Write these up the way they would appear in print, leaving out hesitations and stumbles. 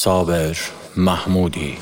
Sabir Mahmudi.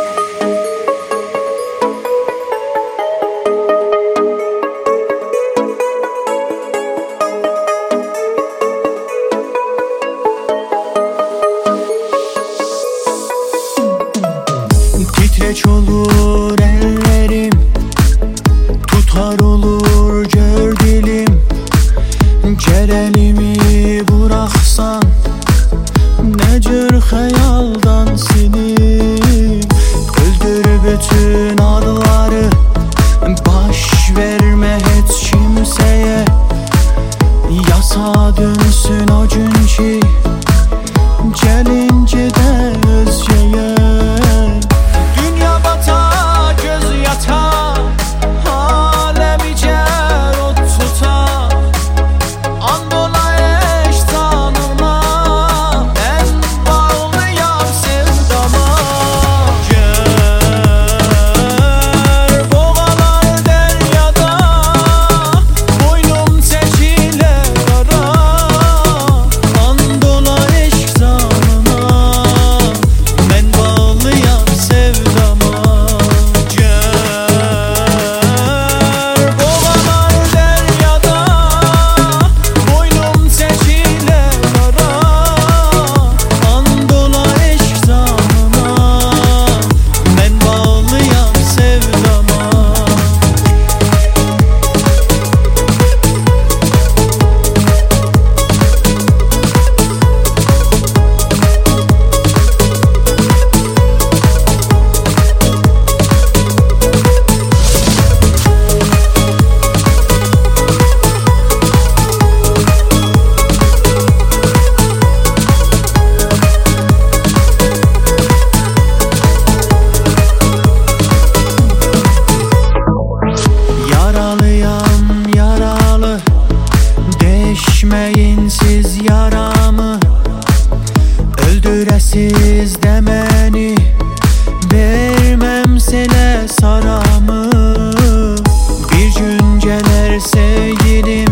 Titreç olur ellerim, tutar olur gör dilim. Cerelimi bıraksan necür hayaldan silip. Öldür bütün adları, baş verme hiç kimseye. Yasa dönsün o gün ki gelince de özgeye. Dünya bata göz yata, alemi cer ot tuta. Andola eş tanıma, ben bağlıyam sevdama. Gör boğalar deryada, boynum çekiler ara. Andola eşk tanıma, ben bağlıyam sevdama. Gör boğalar deryada, boynum çekiler ara. Andola eşk tanıma, ben bağlıyam sevdama. Yaralıyam yaralı, deşmeyin siz yaramı. Öldüresiz demeni, vermem sene saramı. Bir gün gelir sevgilim,